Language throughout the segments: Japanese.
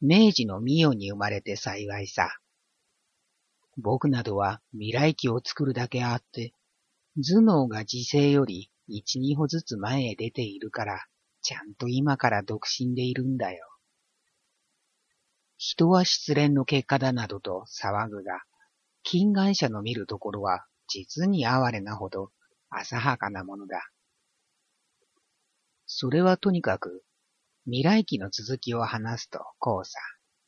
明治の御代に生まれて幸いさ。僕などは未来記を作るだけあって、頭脳が時世より一、二歩ずつ前へ出ているから、ちゃんと今から独身でいるんだよ。人は失恋の結果だなどと騒ぐが、近眼者の見るところは実に哀れなほど浅はかなものだ。それはとにかく未来記の続きを話すとこうさ。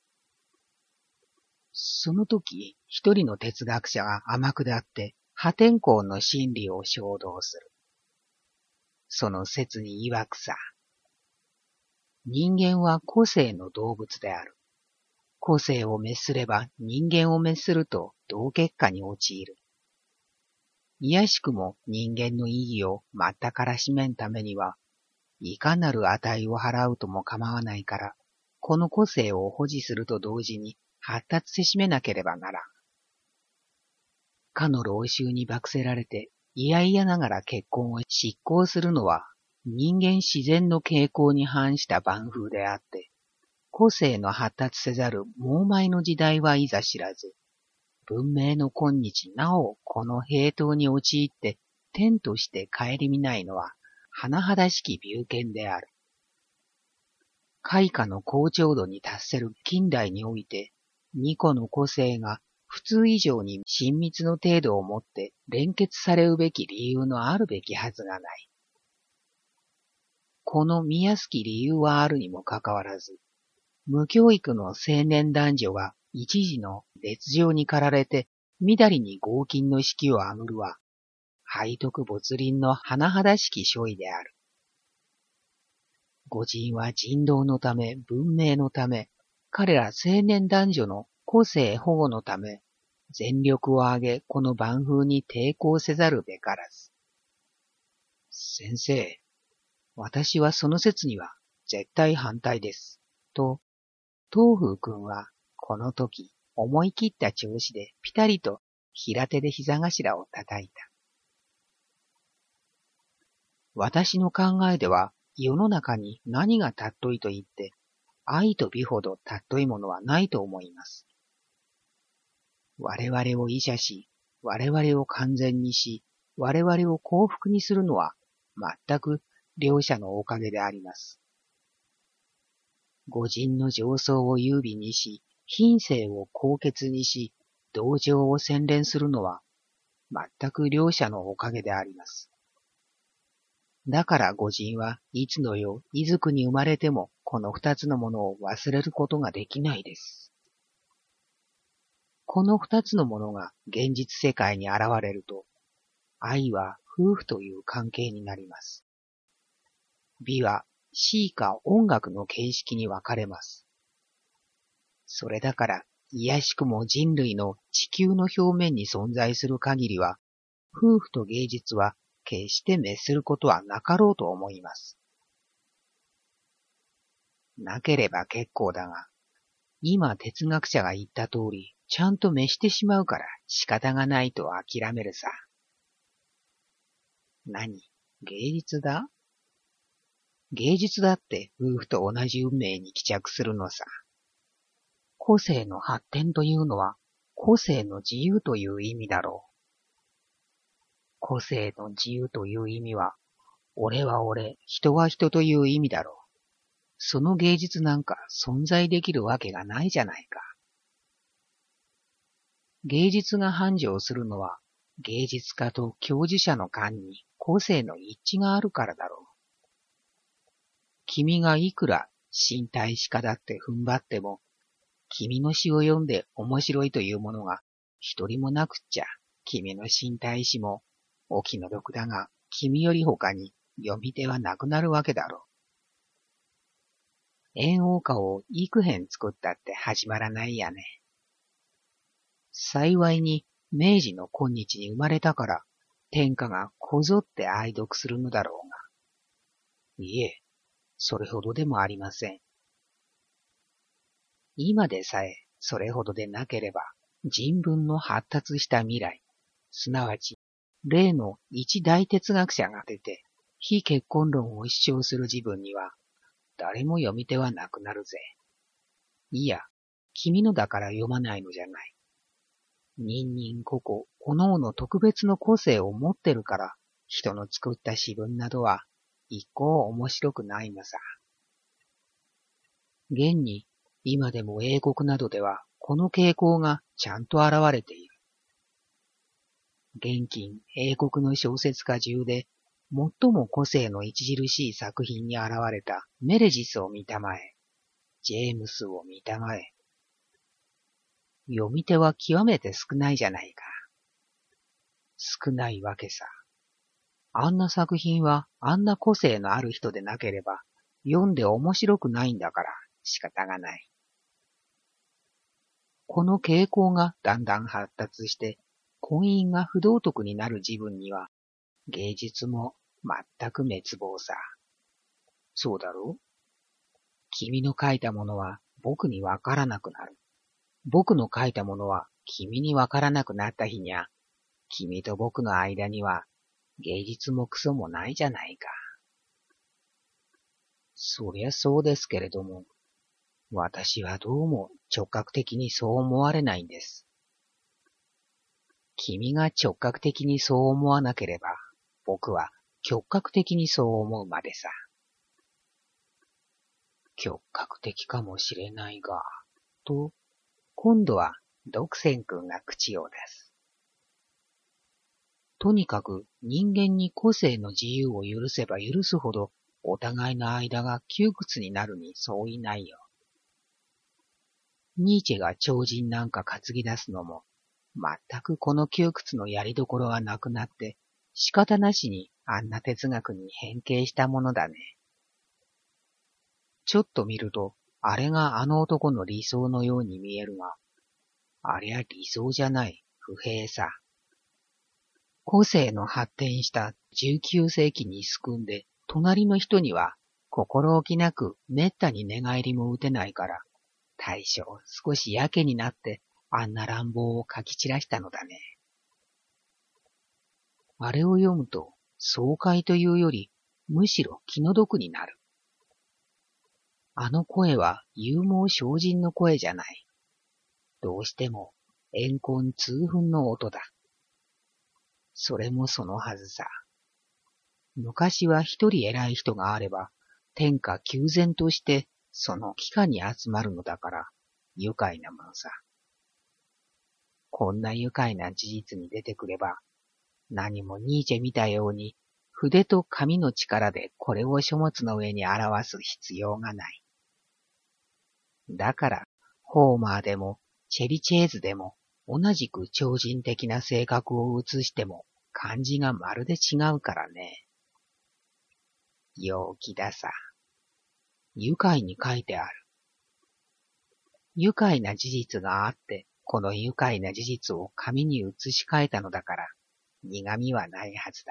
その時一人の哲学者が天下って破天荒の真理を衝動する。その説に曰くさ。人間は個性の動物である。個性を滅すれば人間を滅すると同結果に陥る。いやしくも人間の意義を全からしめんためには、いかなる値を払うとも構わないから、この個性を保持すると同時に発達せしめなければならん。かの老衆に罰せられて、いやいやながら結婚を執行するのは、人間自然の傾向に反した蛮風であって、個性の発達せざる猛邁の時代はいざ知らず、文明の今日なおこの平等に陥って天として顧みないのは、甚だしき謬見である。開花の高調度に達せる近代において、二個の個性が普通以上に親密の程度をもって連結されるべき理由のあるべきはずがない。この見やすき理由はあるにもかかわらず、無教育の青年男女が一時の烈情に駆られて、みだりに合金の式をあぐるは、背徳没輪の甚だしき所為である。御人は人道のため、文明のため、彼ら青年男女の個性保護のため、全力を挙げ、この蛮風に抵抗せざるべからず。先生、私はその説には絶対反対です。と、東風君はこの時思い切った調子でピタリと平手で膝頭を叩いた。私の考えでは世の中に何が尊いと言って、愛と美ほど尊いものはないと思います。我々を医者し、我々を完全にし、我々を幸福にするのは全く両者のおかげであります。御人の上層を優美にし、品性を高潔にし、同情を洗練するのは、全く両者のおかげであります。だから御人はいつの世、いずくに生まれても、この二つのものを忘れることができないです。この二つのものが現実世界に現れると、愛は夫婦という関係になります。美は詩か音楽の形式に分かれます。それだから、いやしくも人類の地球の表面に存在する限りは、夫婦と芸術は決して滅することはなかろうと思います。なければ結構だが、今哲学者が言った通り、ちゃんと滅してしまうから仕方がないと諦めるさ。何？芸術だ？芸術だって夫婦と同じ運命に帰着するのさ。個性の発展というのは、個性の自由という意味だろう。個性の自由という意味は、俺は俺、人は人という意味だろう。その芸術なんか存在できるわけがないじゃないか。芸術が繁盛するのは、芸術家と教授者の間に個性の一致があるからだろう。君がいくら身体詩家だって踏ん張っても、君の詩を読んで面白いというものが一人もなくっちゃ、君の身体詩もお気の毒だが、君より他に読み手はなくなるわけだろう。演王歌を幾編作ったって始まらないやね。幸いに明治の今日に生まれたから、天下がこぞって愛読するのだろうが。いえ、それほどでもありません。今でさえそれほどでなければ、人文の発達した未来、すなわち、例の一大哲学者が出て、非結婚論を主張する自分には、誰も読み手はなくなるぜ。 いや、君のだから読まないのじゃない。人々個々、各々特別の個性を持ってるから、人の作った詩文などは、一向面白くないのさ。現に、今でも英国などでは、この傾向がちゃんと現れている。現今、英国の小説家中で、最も個性の著しい作品に現れたメレジスを見たまえ、ジェームスを見たまえ。読み手は極めて少ないじゃないか。少ないわけさ。あんな作品はあんな個性のある人でなければ、読んで面白くないんだから仕方がない。この傾向がだんだん発達して、婚姻が不道徳になる自分には、芸術も全く滅亡さ。そうだろう？君の書いたものは僕にわからなくなる。僕の書いたものは君にわからなくなった日にゃ、君と僕の間には芸術もクソもないじゃないか。そりゃそうですけれども、私はどうも直覚的にそう思われないんです。君が直覚的にそう思わなければ、僕は直覚的にそう思うまでさ。直覚的かもしれないが、と、今度は独占君が口を出す。とにかく人間に個性の自由を許せば許すほど、お互いの間が窮屈になるに相違ないよ。ニーチェが超人なんか担ぎ出すのも、全くこの窮屈のやりどころがなくなって、仕方なしにあんな哲学に変形したものだね。ちょっと見ると、あれがあの男の理想のように見えるが、ありゃ理想じゃない、不平さ。個性の発展した19世紀にすくんで、隣の人には心置きなく滅多に寝返りも打てないから、大将少しやけになってあんな乱暴を書き散らしたのだね。あれを読むと爽快というよりむしろ気の毒になる。あの声は勇猛精進の声じゃない。どうしても怨恨痛憤の音だ。それもそのはずさ。昔は一人偉い人があれば、天下休然としてその帰化に集まるのだから、愉快なものさ。こんな愉快な事実に出てくれば、何もニーチェ見たように、筆と紙の力でこれを書物の上に表す必要がない。だから、ホーマーでも、チェリチェーズでも、同じく超人的な性格を写しても、感じがまるで違うからね。陽気ださ。愉快に書いてある。愉快な事実があって、この愉快な事実を紙に写し替えたのだから、苦味はないはずだ。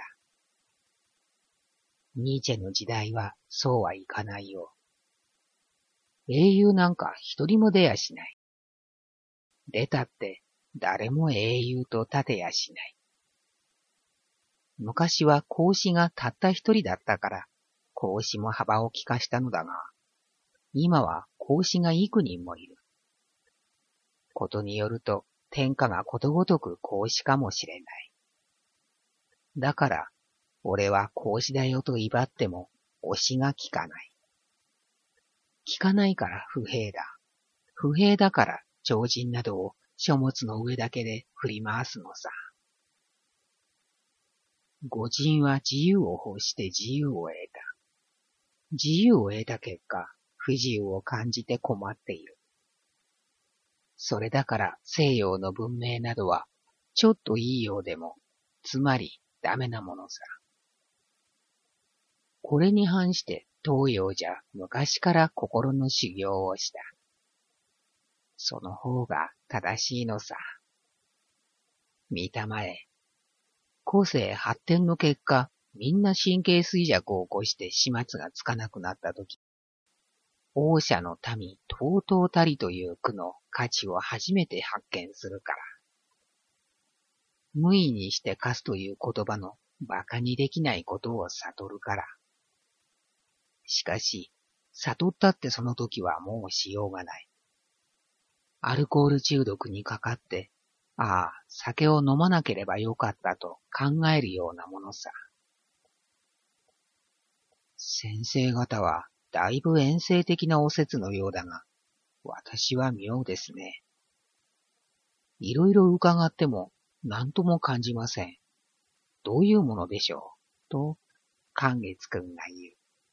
ニーチェの時代はそうはいかないよ。英雄なんか一人も出やしない。出たって誰も英雄と立てやしない。昔は孔子がたった一人だったから、孔子も幅を利かしたのだが、今は孔子が幾人もいる。ことによると天下がことごとく孔子かもしれない。だから、俺は孔子だよと威張っても、推しが効かない。効かないから不平だ。不平だから超人などを書物の上だけで振り回すのさ。御人は自由を欲して自由を得た。自由を得た結果、不自由を感じて困っている。それだから西洋の文明などは、ちょっといいようでも、つまりダメなものさ。これに反して東洋じゃ昔から心の修行をした。その方が正しいのさ。見たまえ。個性発展の結果、みんな神経衰弱を起こして始末がつかなくなったとき、王者の民、とうとうたりという句の価値を初めて発見するから。無意にして貸すという言葉の馬鹿にできないことを悟るから。しかし、悟ったってその時はもうしようがない。 アルコール中毒にかかって、ああ、酒を飲まなければよかったと考えるようなものさ。先生方はだいぶ遠征的なお説のようだが、私は妙ですね。いろいろ伺っても何とも感じません。どういうものでしょうと、寛月くんが言う。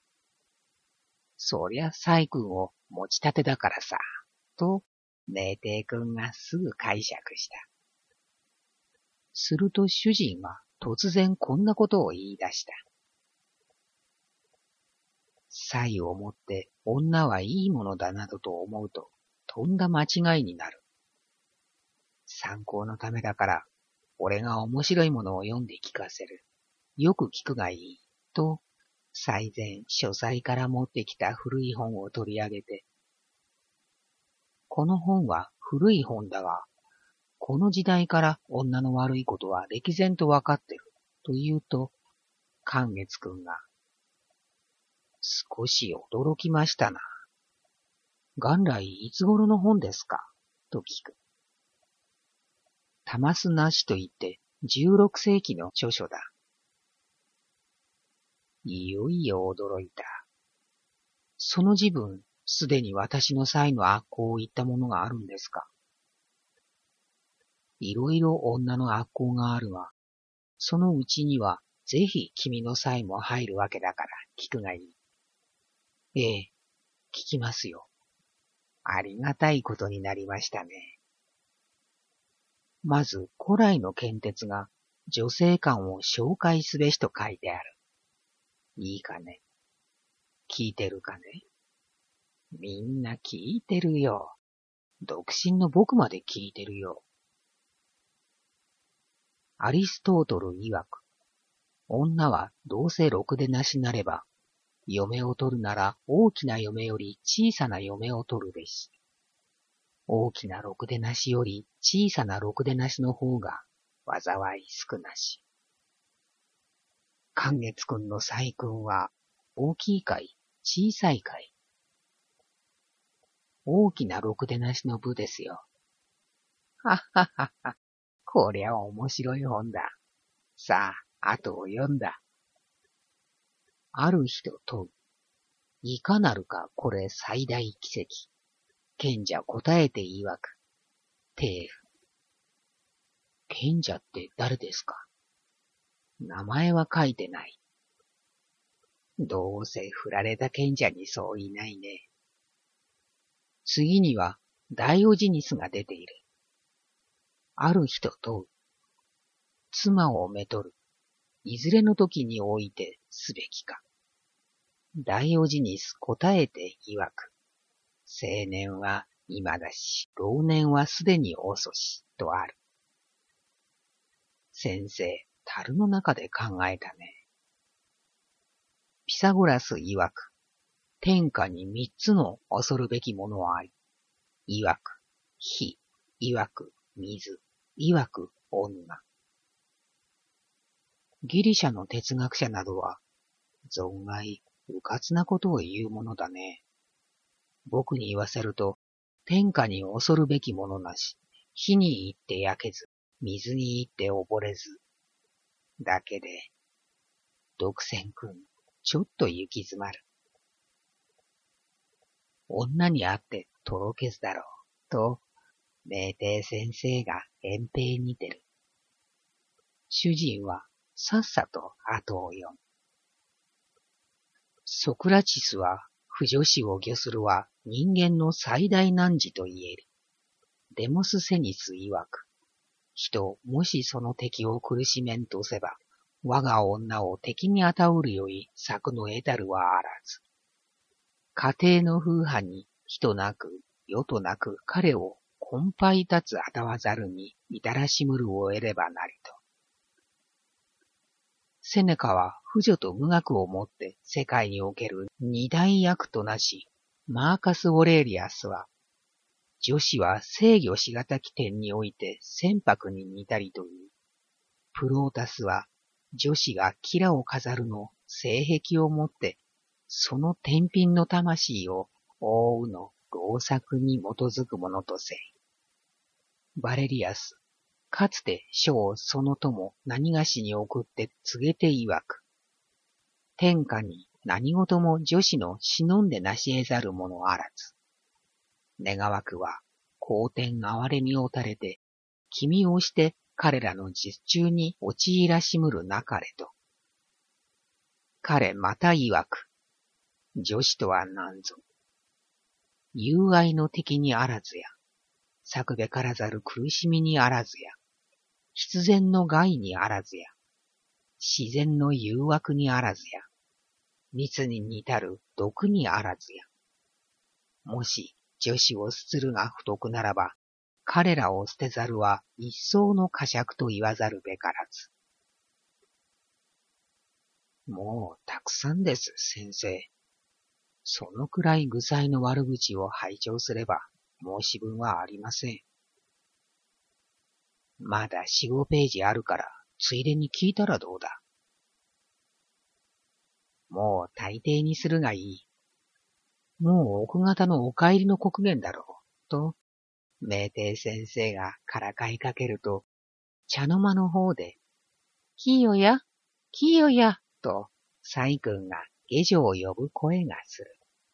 そりゃ細君を持ち立てだからさ、と、明帝くんがすぐ解釈した。すると主人は突然こんなことを言い出した。才をもって女はいいものだなどと思うと、とんだ間違いになる。参考のためだから、俺が面白いものを読んで聞かせる。よく聞くがいい。と、最前書斎から持ってきた古い本を取り上げて、この本は古い本だが、この時代から女の悪いことは歴然とわかってる。と言うと、寛月くんが、少し驚きましたな。元来いつ頃の本ですかと聞く。玉須なしと言って16世紀の著書だ。いよいよ驚いた。その自分、すでに私の才の悪行を言ったものがあるんですか。いろいろ女の悪行があるが、そのうちにはぜひ君の才も入るわけだから聞くがいい。ええ、聞きますよ。ありがたいことになりましたね。まず古来の剣鉄が女性観を紹介すべしと書いてある。いいかね。聞いてるかね。みんな聞いてるよ。独身の僕まで聞いてるよ。アリストートル曰く、女はどうせろくでなしなれば、嫁を取るなら大きな嫁より小さな嫁を取るべし。大きなろくでなしより小さなろくでなしの方が災い少なし。寛月くんの才君は大きいかい小さいかい。大きなろくでなしの部ですよ。はっはっはっは。こりゃ面白い本だ。さあ、後を読んだ。ある人問う。いかなるかこれ最大奇跡。賢者答えて曰く。帝府。賢者って誰ですか。名前は書いてない。どうせ振られた賢者にそういないね。次にはダイオジニスが出ている。ある人問う。妻をめとる。いずれの時においてすべきか。ダイオジニス答えて曰く。青年は今だし、老年はすでに遅し、とある。先生、樽の中で考えたね。ピサゴラス曰く、天下に三つの恐るべきものはあり、曰く、火、曰く、水、曰く、女。ギリシャの哲学者などは、存外、うかつなことを言うものだね。僕に言わせると、天下に恐るべきものなし、火に行って焼けず、水に行って溺れず。だけで、独占くん、ちょっと行き詰まる。女に会ってとろけずだろう、と、明帝先生が遠平に出る。主人はさっさと後を読む。ソクラチスは、不女子を御するは人間の最大難事と言える。デモスセニス曰く、人もしその敵を苦しめんとせば、我が女を敵にあたうるより策の得たるはあらず。家庭の風派に人なく、世となく彼を根敗立つあたわざるにみたらしむるを得ればなりと。セネカは婦女と無学をもって世界における二大役となし、マーカス・オレーリアスは、女子は制御しがたき点において船舶に似たりという。プロータスは、女子がキラを飾るの性癖をもって、その天品の魂を覆うの老作に基づくものとせい。 バレリアス、かつて書をその友何がしに送って告げて曰く。天下に何事も女子の忍んでなし得ざるものあらず。願わくは、後天哀れみを垂れて、君をして彼らの実中に陥らしむるなかれと。彼また曰く。女子とは何ぞ。友愛の敵にあらずや、策べからざる苦しみにあらずや、必然の害にあらずや、自然の誘惑にあらずや、密に似たる毒にあらずや。もし女子を捨つるが不徳ならば、彼らを捨てざるは一層の呵責と言わざるべからず。もうたくさんです、先生。そのくらい具材の悪口を拝聴すれば申し分はありません。まだ4、5ページあるから、ついでに聞いたらどうだ。もう大抵にするがいい。もう奥方のお帰りの刻限だろう。と、名帝先生がからかいかけると、茶の間の方で、きよや、きよや、と、細君が下女を呼ぶ声がする。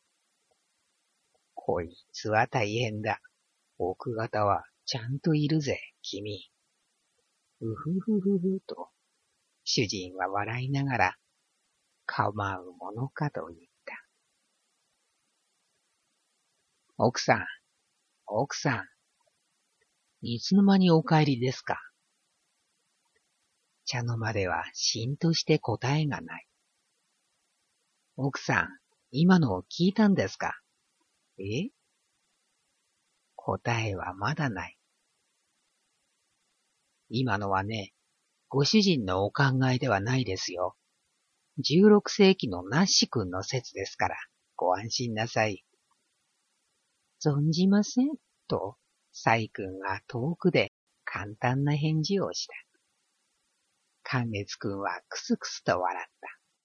こいつは大変だ。奥方はちゃんといるぜ、君。うふふふふと、主人は笑いながら、構うものかと言った。奥さん、奥さん、いつの間にお帰りですか。茶の間ではしんとして答えがない。奥さん、今のを聞いたんですか。答えはまだない。今のはね、ご主人のお考えではないですよ。16世紀のナッシ君の説ですから、ご安心なさい。存じません、と、細君は遠くで簡単な返事をした。寛月君はクスクスと笑った。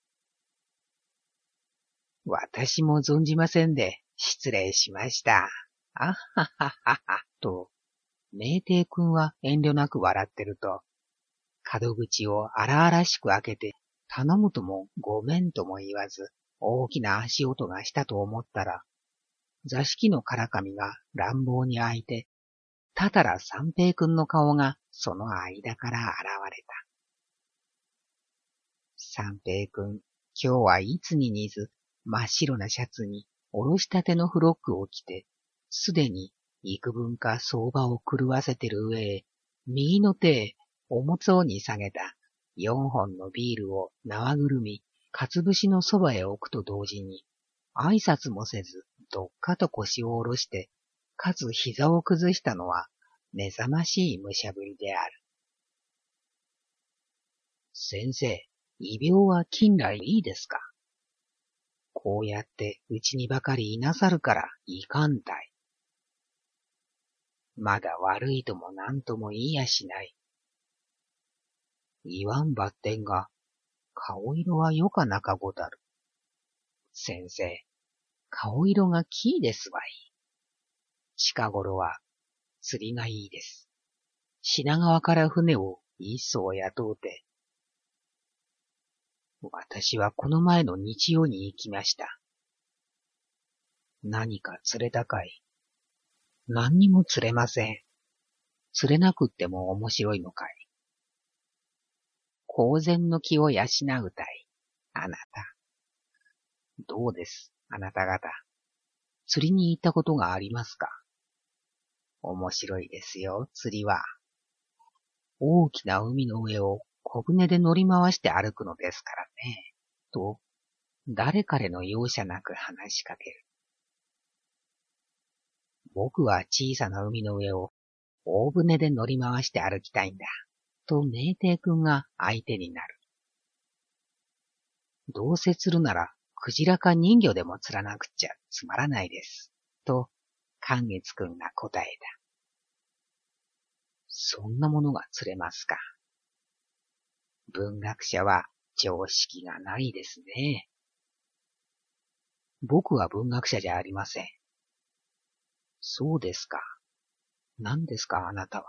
私も存じませんで、失礼しました。あはははは、と、名帝君は遠慮なく笑ってると、門口を荒々しく開けて、頼むともごめんとも言わず、大きな足音がしたと思ったら、座敷のからかみが乱暴に開いて、たたら三平君の顔がその間から現れた。三平君、今日はいつに似ず、真っ白なシャツにおろしたてのフロックを着て、すでに幾分か相場を狂わせてる上へ、右の手へ重そうに下げた4本のビールを縄ぐるみ、かつぶしのそばへ置くと同時に、挨拶もせず、どっかと腰を下ろして、かつ膝を崩したのは、目覚ましい武者ぶりである。先生、胃病は近来いいですか。こうやってうちにばかりいなさるからいかんたい。まだ悪いとも何とも言いやしない。言わんばってんが、顔色はよかなかごだる。先生、顔色がきいですわい。近頃は釣りがいいです。品川から船を一艘雇うて、私はこの前の日曜に行きました。何か釣れたかい。何にも釣れません。釣れなくっても面白いのかい。公然の気を養うたい。あなた。どうです、あなた方。釣りに行ったことがありますか。面白いですよ、釣りは。大きな海の上を小舟で乗り回して歩くのですからね。と、誰彼の容赦なく話しかける。僕は小さな海の上を大船で乗り回して歩きたいんだ。と名帝君が相手になる。どうせ釣るなら、クジラか人魚でも釣らなくっちゃつまらないです。と、寛月君が答えた。そんなものが釣れますか。文学者は常識がないですね。僕は文学者じゃありません。そうですか。 何ですかあなたは。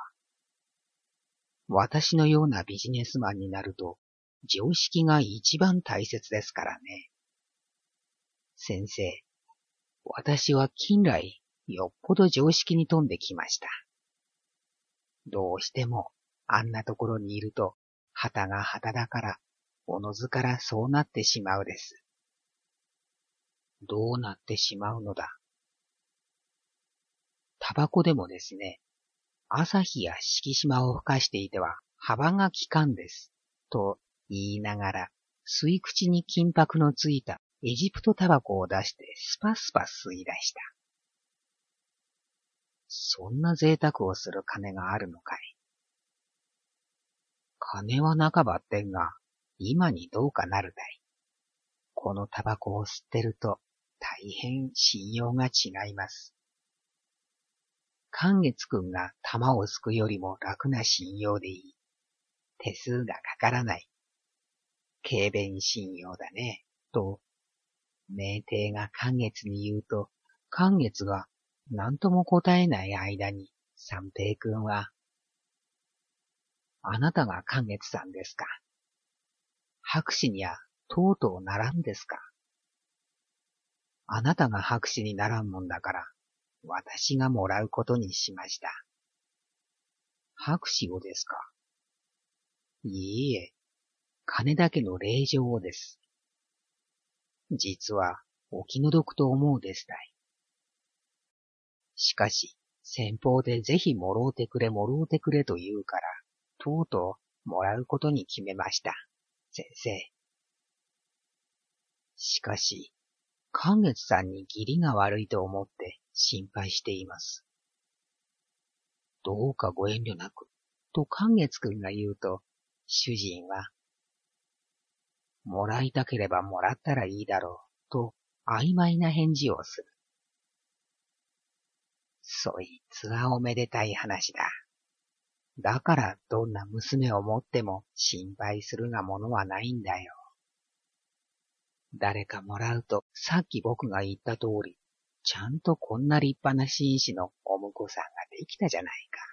私のようなビジネスマンになると、常識が一番大切ですからね。先生、私は近来、よっぽど常識に富んできました。どうしても、あんなところにいると、旗が旗だから、おのずからそうなってしまうです。どうなってしまうのだ。タバコでもですね、朝日や敷島を吹かしていては幅が利かんです。と言いながら、吸い口に金箔のついたエジプトタバコを出してスパスパ吸い出した。そんな贅沢をする金があるのかい。金は半ばってんが、今にどうかなるだい。このタバコを吸ってると、大変信用が違います。寛月くんが玉をすくよりも楽な信用でいい。手数がかからない。軽便信用だね。と、名帝が寛月に言うと、寛月が何とも答えない間に、三平くんは、あなたが寛月さんですか。博士にはとうとうならんですか。あなたが博士にならんもんだから、私がもらうことにしました。博士をですか。いいえ、金だけの令状をです。実は、お気の毒と思うですたい。しかし、先方でぜひもろうてくれと言うから、とうとうもらうことに決めました。先生。しかし、寛月さんに義理が悪いと思って心配しています。どうかご遠慮なく、と寛月くんが言うと、主人は、もらいたければもらったらいいだろう、と曖昧な返事をする。そいつはおめでたい話だ。だからどんな娘を持っても心配するがものはないんだよ。誰かもらうとさっき僕が言った通り、ちゃんとこんな立派な紳士のお婿さんができたじゃないか。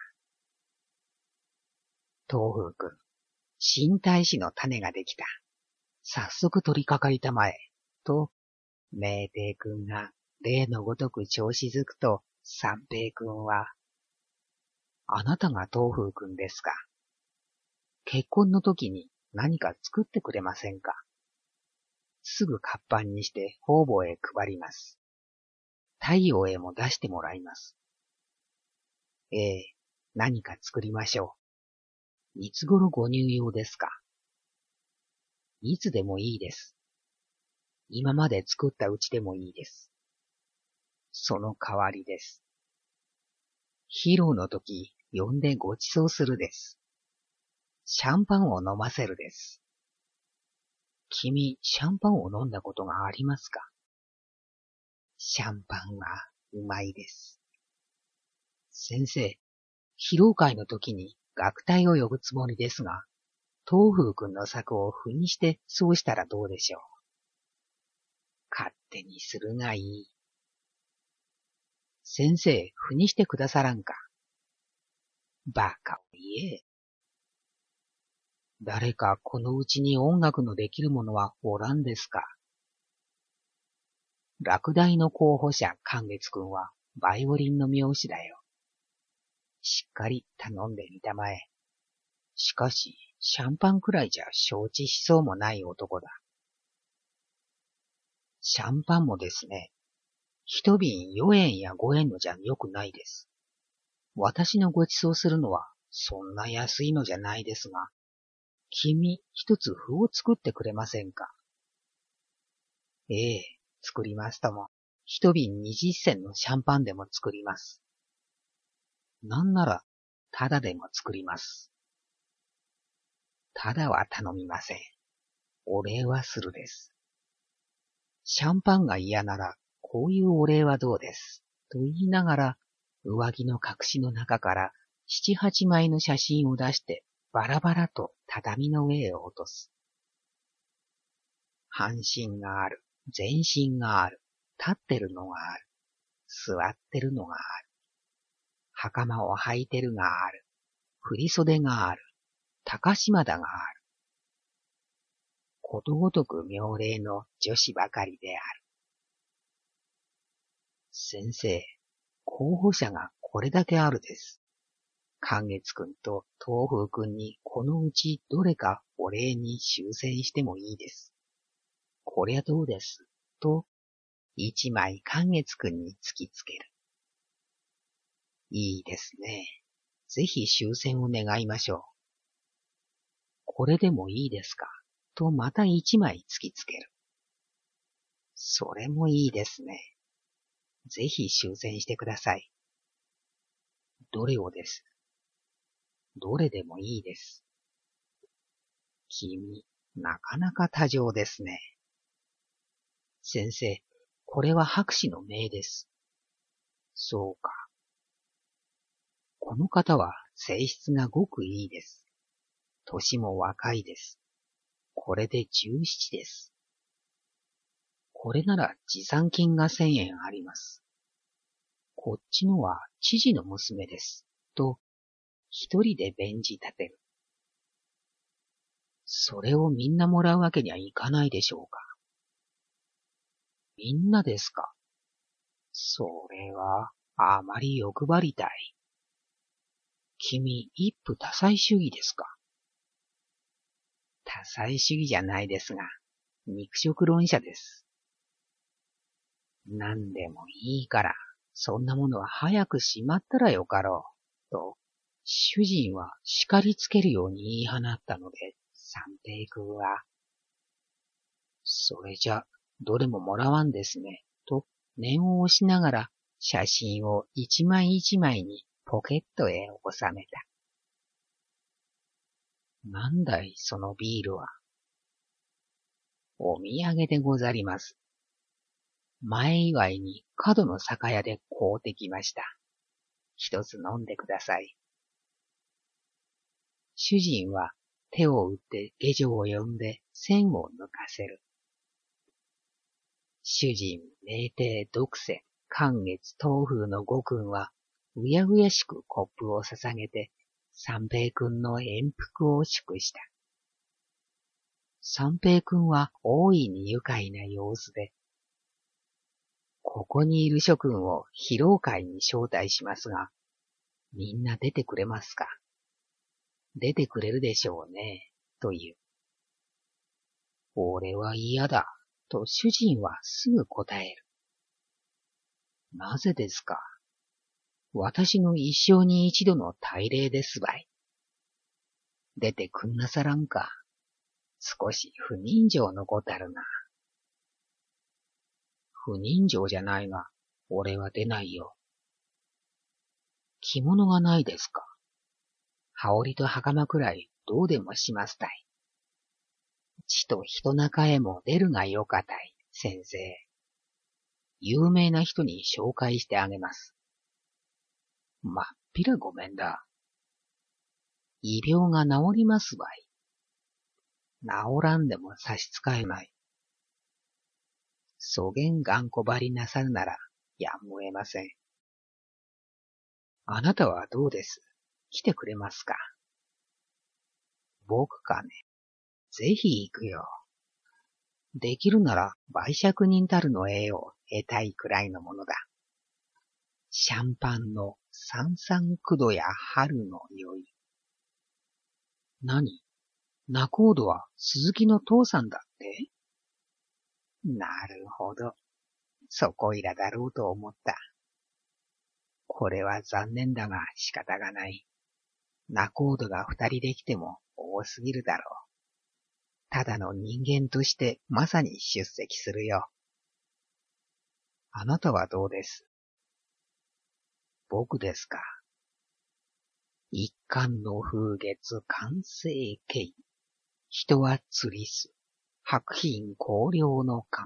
東風くん、新大使の種ができた。早速取り掛かりたまえ。と、明帝くんが例のごとく調子づくと、三平くんは、あなたが東風くんですか。結婚の時に何か作ってくれませんか。すぐ活版にして方々へ配ります。太陽へも出してもらいます。ええ、何か作りましょう。いつ頃ご入用ですか。いつでもいいです。今まで作ったうちでもいいです。その代わりです。披露の時、呼んでご馳走するです。シャンパンを飲ませるです。君、シャンパンを飲んだことがありますか。シャンパンはうまいです。先生、披露会の時に楽隊を呼ぶつもりですが、東風くんの策を譜にしてそうしたらどうでしょう。勝手にするがいい。先生、譜にしてくださらんか。バカを言え。誰かこのうちに音楽のできる者はおらんですか。落第の候補者、寛月くんはバイオリンの名手だよ。しっかり頼んでみたまえ。しかし、シャンパンくらいじゃ承知しそうもない男だ。シャンパンもですね、一瓶4円や5円のじゃよくないです。私のご馳走するのはそんな安いのじゃないですが、君一つ譜を作ってくれませんか。ええ、作りますとも、一瓶20銭のシャンパンでも作ります。なんなら、ただでも作ります。ただは頼みません。お礼はするです。シャンパンが嫌なら、こういうお礼はどうです。と言いながら、上着の隠しの中から7、8枚の写真を出して、バラバラと畳の上へ落とす。半身がある、全身がある、立ってるのがある、座ってるのがある。 袴を履いてるがある。振袖がある。高島田がある。ことごとく妙齢の女子ばかりである。先生、候補者がこれだけあるです。寛月くんと東風くんにこのうちどれかお礼に修正してもいいです。こりゃどうです。と、一枚寛月くんに突きつける。いいですね。ぜひ修正を願いましょう。これでもいいですか。とまた一枚突きつける。それもいいですね。ぜひ修正してください。どれをです。どれでもいいです。君、なかなか多情ですね。先生、これは博士の命です。そうか。この方は性質がごくいいです。年も若いです。これで17です。これなら持参金が1000円あります。こっちのは知事の娘です。と、一人で弁じ立てる。それをみんなもらうわけにはいかないでしょうか。みんなですか。それは、あまり欲張りたい。君、一夫多妻主義ですか。多妻主義じゃないですが、肉食論者です。何でもいいから、そんなものは早くしまったらよかろう、と、主人は叱りつけるように言い放ったので、三平君は、それじゃ、どれももらわんですね、と、念を押しながら、写真を一枚一枚にポケットへ収めた。なんだい、そのビールは。お土産でござります。前祝いに角の酒屋で買うてきました。一つ飲んでください。主人は手を打って下女を呼んで線を抜かせる。主人、酩酊独占、寛月東風の五君は、うやうやしくコップを捧げて、三平君の遠福を祝した。三平君は大いに愉快な様子で、ここにいる諸君を披露会に招待しますが、みんな出てくれますか。出てくれるでしょうね、という。俺は嫌だ、と主人はすぐ答える。なぜですか。私の一生に一度の大礼ですばい。出てくんなさらんか。少し不人情のごたるな。不人情じゃないが、俺は出ないよ。着物がないですか。羽織と袴くらいどうでもしますたい。ちと人中へも出るがよかたい、先生。有名な人に紹介してあげます。まっぴらごめんだ。胃病が治りますばい。治らんでも差し支えない。そげん頑固張りなさるなら、やむを得ません。あなたはどうです？来てくれますか？僕かね。ぜひ行くよ。できるなら売借人たるの絵を得たいくらいのものだ。シャンパンの三三九度や春の酔い。何？仲人は鈴木の父さんだって？なるほど。そこいらだろうと思った。これは残念だが仕方がない。仲人が二人できても多すぎるだろう。ただの人間としてまさに出席するよ。あなたはどうです？僕ですか。一貫の風月完成形。人は釣りす。白品香料の勘。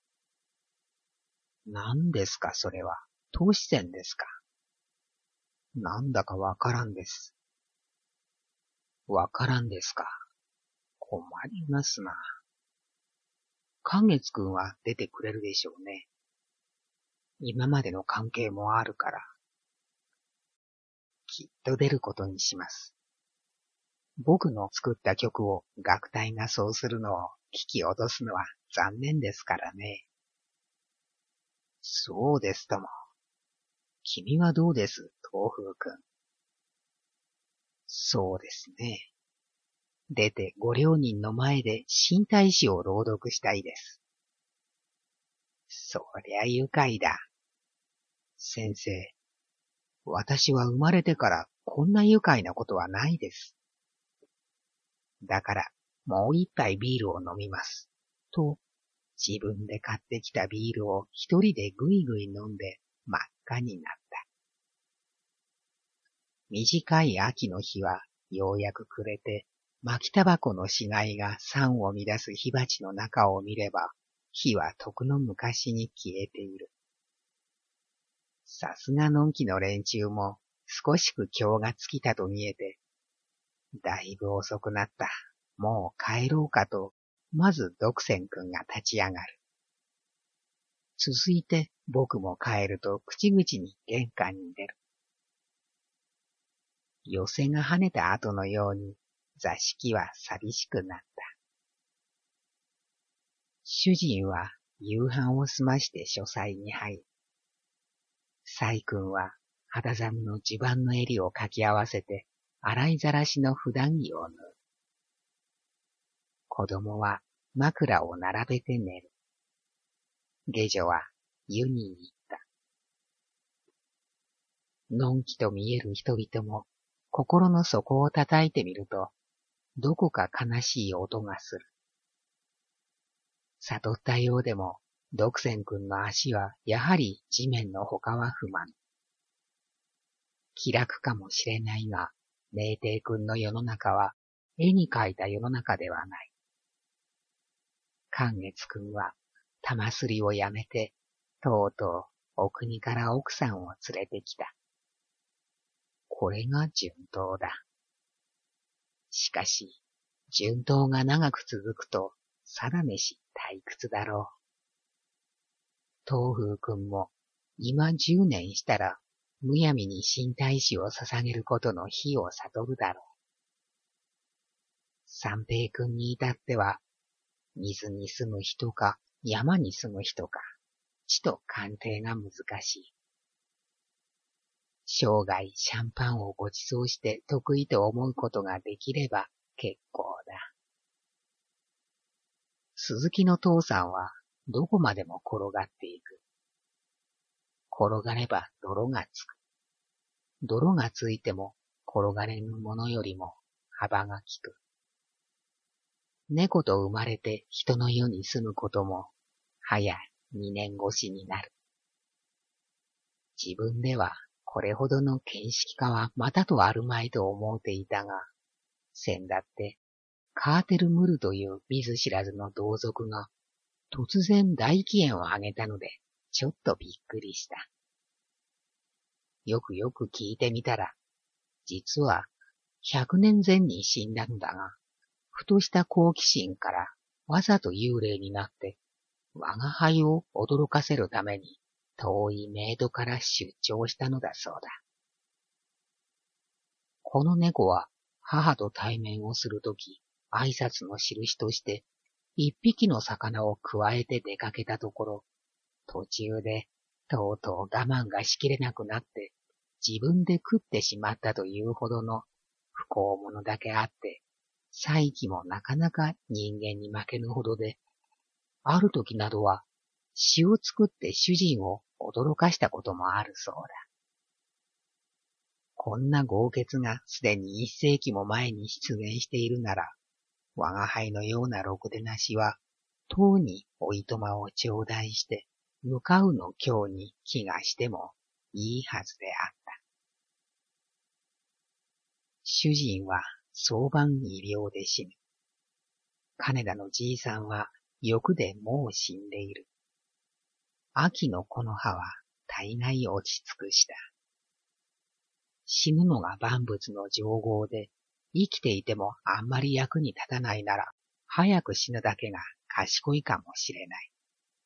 何ですかそれは。投資銭ですか。なんだかわからんです。わからんですか。困りますな。寛月くんは出てくれるでしょうね。今までの関係もあるから。 きっと出ることにします。僕の作った曲を楽隊がそうするのを聞き落とすのは残念ですからね。そうですとも。君はどうです、東風くん。そうですね。出てご両人の前で新体詩を朗読したいです。そりゃ愉快だ。先生、私は生まれてからこんな愉快なことはないです。だから、もう一杯ビールを飲みます。と、自分で買ってきたビールを一人でぐいぐい飲んで真っ赤になった。短い秋の日はようやく暮れて、巻きタバコの死骸が酸を乱す火鉢の中を見れば、火はとくの昔に消えている。さすがのんきの連中も少しく今日が尽きたと見えて、だいぶ遅くなった。もう帰ろうかと、まずドクセン君が立ち上がる。続いて僕も帰ると口々に玄関に出る。寄せが跳ねた後のように座敷は寂しくなった。主人は夕飯を済まして書斎に入る。細君は肌寒の地盤の襟をかき合わせて洗いざらしの普段着を縫う。子供は枕を並べて寝る。下女は湯に行った。のんきと見える人々も心の底を叩いてみると、どこか悲しい音がする。悟ったようでも、ドクセン君の足はやはり地面の他は踏まぬ。気楽かもしれないが、明帝君の世の中は絵に描いた世の中ではない。寛月君は玉すりをやめて、とうとうお国から奥さんを連れてきた。これが順当だ。しかし、順当が長く続くと、さらめし退屈だろう。東風くんも、今10年したら、むやみに新大師を捧げることの非を悟るだろう。三平くんに至っては、水に住む人か山に住む人か、ちと鑑定が難しい。生涯シャンパンをご馳走して得意と思うことができれば結構だ。鈴木の父さんはどこまでも転がっていく。転がれば泥がつく。泥がついても転がれぬものよりも幅が利く。猫と生まれて人の世に住むことも早2年越しになる。自分ではこれほどの見識家はまたとあるまいと思うていたが、先だってカーテルムルという見ず知らずの同族が突然大気炎を上げたのでちょっとびっくりした。よくよく聞いてみたら、実は100年前に死んだのだが、ふとした好奇心からわざと幽霊になって我が輩を驚かせるために遠いメイドから出張したのだそうだ。この猫は母と対面をするとき挨拶の印として一匹の魚をくわえて出かけたところ、途中でとうとう我慢がしきれなくなって自分で食ってしまったというほどの不幸者だけあって、才気もなかなか人間に負けぬほどで、ある時などは詩を作って主人を驚かしたこともあるそうだ。こんな豪傑がすでに1世紀も前に出現しているなら、我が輩のようなろくでなしは、とうにおいとまを頂戴して、向かうの今日に気がしてもいいはずであった。主人は早晩医療で死ぬ。金田のじいさんは欲でもう死んでいる。秋の木の葉は大概落ち尽くした。死ぬのが万物の常合で、生きていてもあんまり役に立たないなら、早く死ぬだけが賢いかもしれない。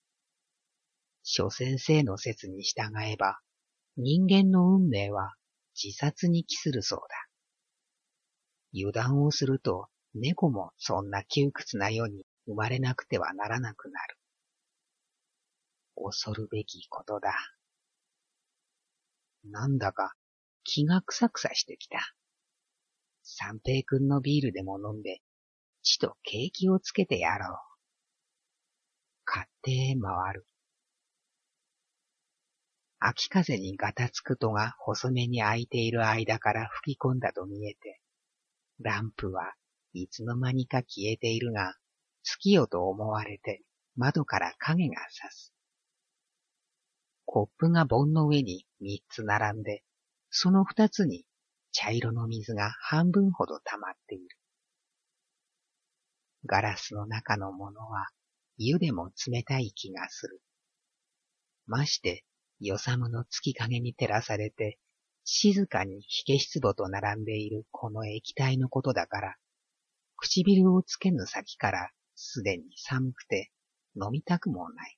諸先生の説に従えば、人間の運命は自殺に帰するそうだ。油断をすると猫もそんな窮屈な世に生まれなくてはならなくなる。恐るべきことだ。なんだか気がくさくさしてきた。三平くんのビールでも飲んで、ちと景気をつけてやろう。買って回る。秋風にガタつく戸が細めに開いている間から吹き込んだと見えて、ランプはいつの間にか消えているが、月夜と思われて窓から影が差す。コップが盆の上に三つ並んで、その二つに茶色の水が半分ほど溜まっている。ガラスの中のものは湯でも冷たい気がする。まして、よさむの月影に照らされて、静かに火消し壺と並んでいるこの液体のことだから、唇をつけぬ先からすでに寒くて飲みたくもない。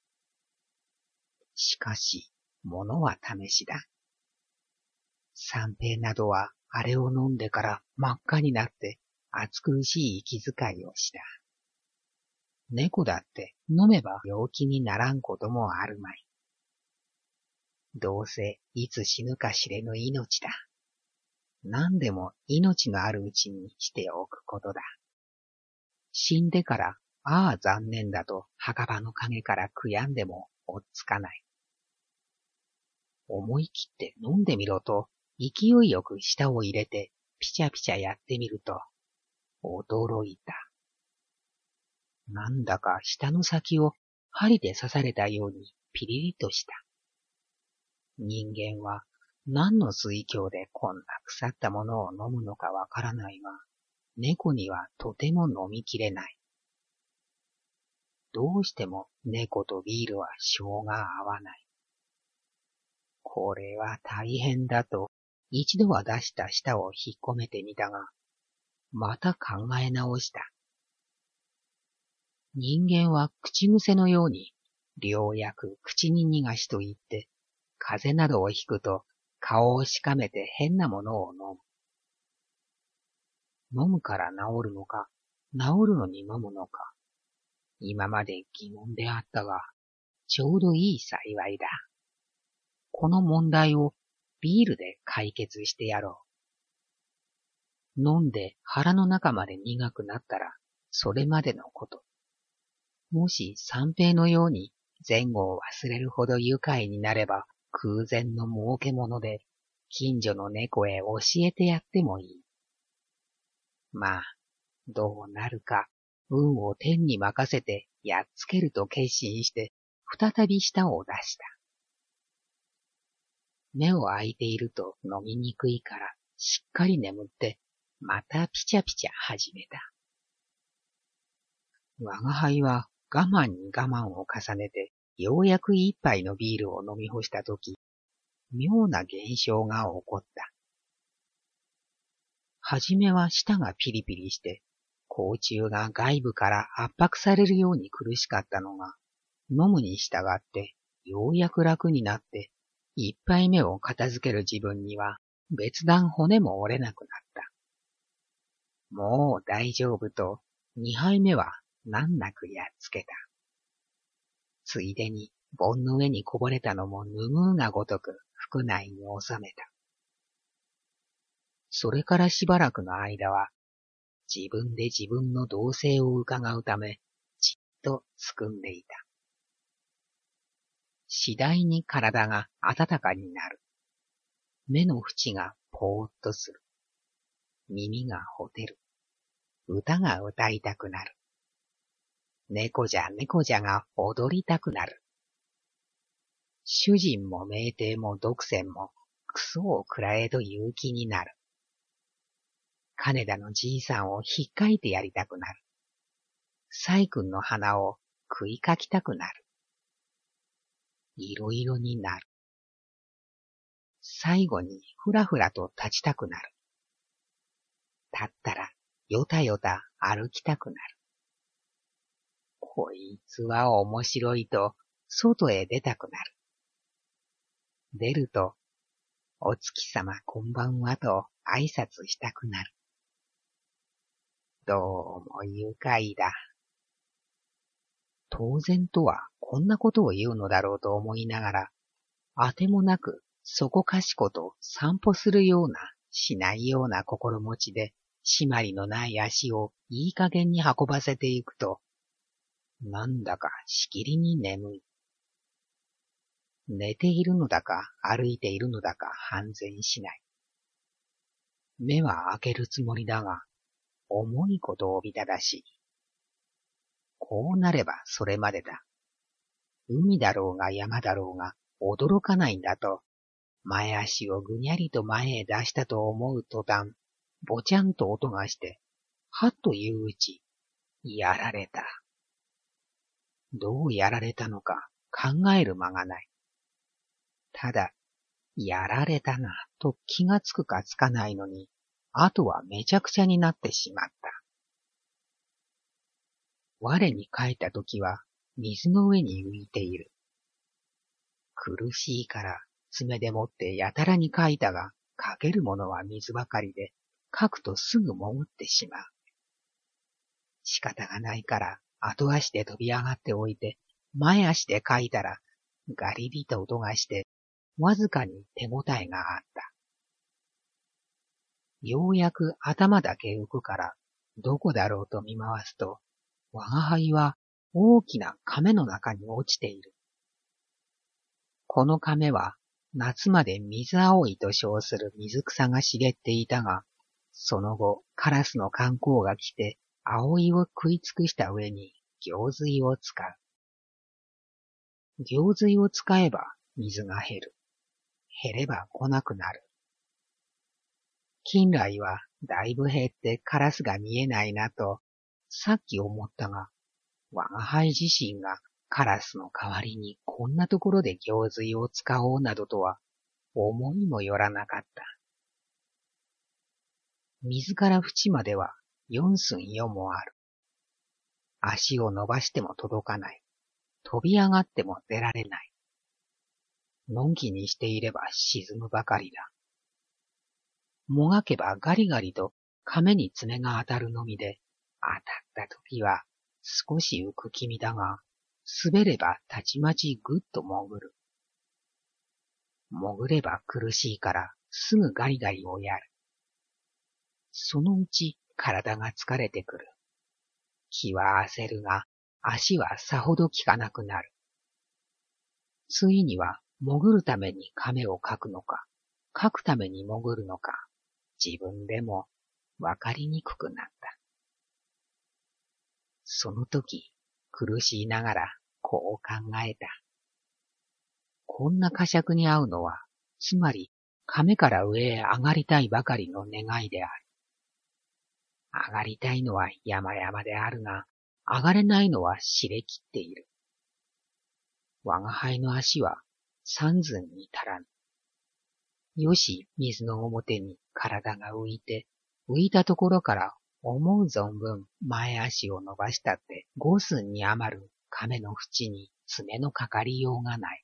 しかし、ものは試しだ。三平などはあれを飲んでから真っ赤になって暑苦しい息遣いをした。猫だって飲めば病気にならんこともあるまい。どうせいつ死ぬか知れぬ命だ。何でも命のあるうちにしておくことだ。死んでから、ああ残念だと墓場の陰から悔やんでも追っつかない。思い切って飲んでみろと勢いよく舌を入れてピチャピチャやってみると、驚いた。なんだか舌の先を針で刺されたようにピリリとした。人間は何の水郷でこんな腐ったものを飲むのかわからないが、猫にはとても飲みきれない。どうしても猫とビールは性が合わない。これは大変だと一度は出した舌を引っ込めてみたが、また考え直した。人間は口癖のように、良薬口に逃がしと言って、風邪などをひくと顔をしかめて変なものを飲む。飲むから治るのか、治るのに飲むのか。今まで疑問であったが、ちょうどいい幸いだ。この問題をビールで解決してやろう。飲んで腹の中まで苦くなったら、それまでのこと。もし三平のように前後を忘れるほど愉快になれば空前の儲けもので、近所の猫へ教えてやってもいい。まあ、どうなるか、運を天に任せてやっつけると決心して、再び舌を出した。目を開いていると飲みにくいから、しっかり眠って、またピチャピチャ始めた。我が輩は我慢に我慢を重ねて、ようやく一杯のビールを飲み干したとき、妙な現象が起こった。はじめは舌がピリピリして、口中が外部から圧迫されるように苦しかったのが、飲むに従ってようやく楽になって、一杯目を片付ける自分には別段骨も折れなくなった。もう大丈夫と二杯目は難なくやっつけた。ついでに盆の上にこぼれたのも拭うがごとく腹内に収めた。それからしばらくの間は、自分で自分の動静を伺うため、じっとすくんでいた。次第に体が温かになる。目の縁がぽーっとする。耳がほてる。歌が歌いたくなる。猫じゃ猫じゃが踊りたくなる。主人も名帝も独占もクソを食らえという気になる。金田のじいさんをひっかいてやりたくなる。細君の鼻を食いかきたくなる。いろいろになる。最後にふらふらと立ちたくなる。立ったらよたよた歩きたくなる。こいつは面白いと外へ出たくなる。出るとお月様こんばんはと挨拶したくなる。どうも愉快だ。当然とはこんなことを言うのだろうと思いながら、あてもなくそこかしこと散歩するような、しないような心持ちで、締まりのない足をいい加減に運ばせていくと、なんだかしきりに眠い。寝ているのだか歩いているのだか判然しない。目は開けるつもりだが、重いことをおびただしい。こうなればそれまでだ。海だろうが山だろうが驚かないんだと、前足をぐにゃりと前へ出したと思う途端、ぼちゃんと音がして、はっといううち、やられた。どうやられたのか考える間がない。ただ、やられたなと気がつくかつかないのに、あとはめちゃくちゃになってしまった。我に帰ったときは水の上に浮いている。苦しいから爪でもってやたらにかいたが、かけるものは水ばかりで、かくとすぐ潜ってしまう。仕方がないから後足で飛び上がっておいて、前足でかいたらガリリと音がして、わずかに手応えがあった。ようやく頭だけ浮くから、どこだろうと見回すと、我が輩は大きな亀の中に落ちている。この亀は夏まで水葵と称する水草が茂っていたが、その後カラスの観光が来て葵を食い尽くした上に行水を使う。行水を使えば水が減る。減れば来なくなる。近来はだいぶ減ってカラスが見えないなと、さっき思ったが、我が輩自身がカラスの代わりにこんなところで行水を使おうなどとは思いもよらなかった。水から縁までは4寸4もある。足を伸ばしても届かない。飛び上がっても出られない。のんきにしていれば沈むばかりだ。もがけばガリガリと亀に爪が当たるのみで、当たった時は少し浮く気味だが、滑ればたちまちぐっと潜る。潜れば苦しいからすぐガリガリをやる。そのうち体が疲れてくる。気は焦るが、足はさほど効かなくなる。ついには潜るために亀をかくのか、かくために潜るのか、自分でもわかりにくくなった。その時、苦しいながらこう考えた。こんな呵責に遭うのは、つまり亀から上へ上がりたいばかりの願いである。上がりたいのは山々であるが、上がれないのは知れきっている。我が輩の足は三寸に足らぬ。よし、水の表に体が浮いて、浮いたところから思う存分前足を伸ばしたって五寸に余る亀の縁に爪のかかりようがない。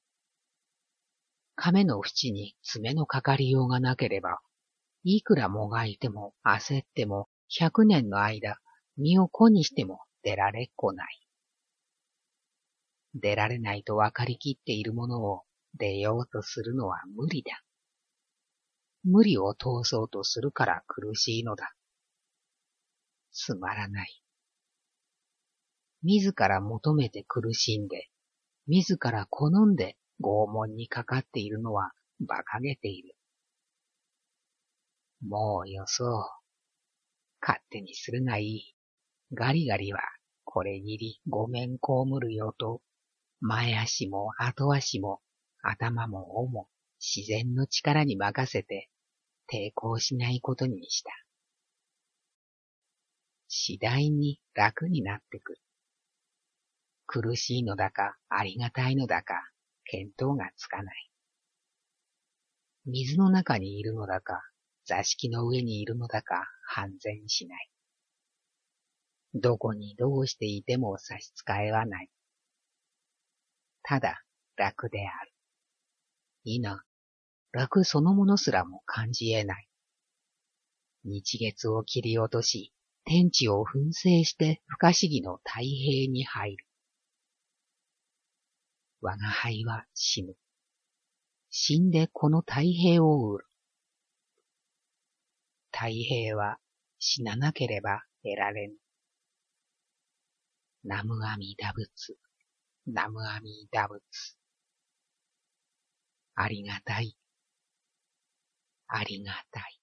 亀の縁に爪のかかりようがなければ、いくらもがいても焦っても100年の間、身を粉にしても出られっこない。出られないと分かりきっているものを出ようとするのは無理だ。無理を通そうとするから苦しいのだ。つまらない。自ら求めて苦しんで、自ら好んで拷問にかかっているのは馬鹿げている。もうよそう。勝手にするがいい。ガリガリはこれぎりごめんこむるよと、前足も後足も頭も尾も自然の力に任せて抵抗しないことにした。次第に楽になってくる。苦しいのだかありがたいのだか見当がつかない。水の中にいるのだか座敷の上にいるのだか判然しない。どこにどうしていても差し支えはない。ただ楽である。いいな。 楽そのものすらも感じ得ない。日月を切り落とし、天地を粉砕して不可思議の太平に入る。我が輩は死ぬ。死んでこの太平を売る。太平は死ななければ得られぬ。南無阿弥陀仏、南無阿弥陀仏。ありがたい、ありがたい。